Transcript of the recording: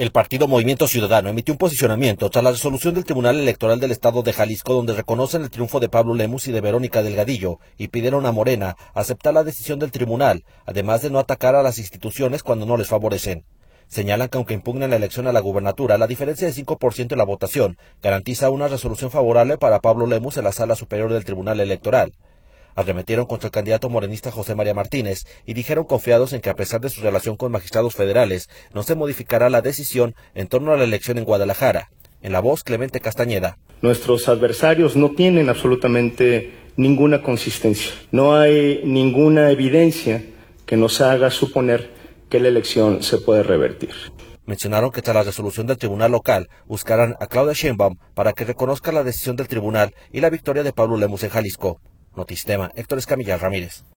El partido Movimiento Ciudadano emitió un posicionamiento tras la resolución del Tribunal Electoral del Estado de Jalisco, donde reconocen el triunfo de Pablo Lemus y de Verónica Delgadillo y pidieron a Morena aceptar la decisión del tribunal, además de no atacar a las instituciones cuando no les favorecen. Señalan que aunque impugnen la elección a la gubernatura, la diferencia de 5% en la votación garantiza una resolución favorable para Pablo Lemus en la Sala Superior del Tribunal Electoral. Arremetieron contra el candidato morenista José María Martínez y dijeron confiados en que a pesar de su relación con magistrados federales, no se modificará la decisión en torno a la elección en Guadalajara. En la voz, Clemente Castañeda. Nuestros adversarios no tienen absolutamente ninguna consistencia. No hay ninguna evidencia que nos haga suponer que la elección se puede revertir. Mencionaron que tras la resolución del tribunal local, buscarán a Claudia Sheinbaum para que reconozca la decisión del tribunal y la victoria de Pablo Lemus en Jalisco. Notistema, Héctor Escamilla Ramírez.